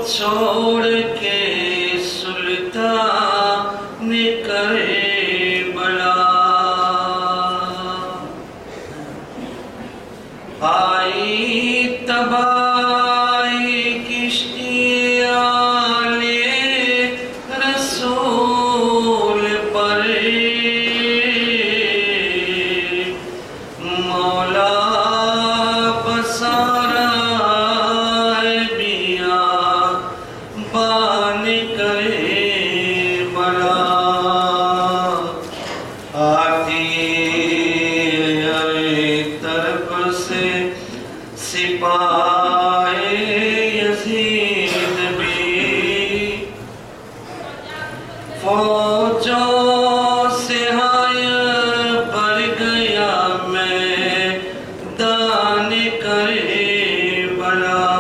چھوڑ کے سلطان کربلا آئی تباہی کشتی آلِ رسول پر مولا بسارا بان کربلا آتی ہر طرف سے سپاہ یزید بھی فوجوں سے ہائے پر گیا میدان کربلا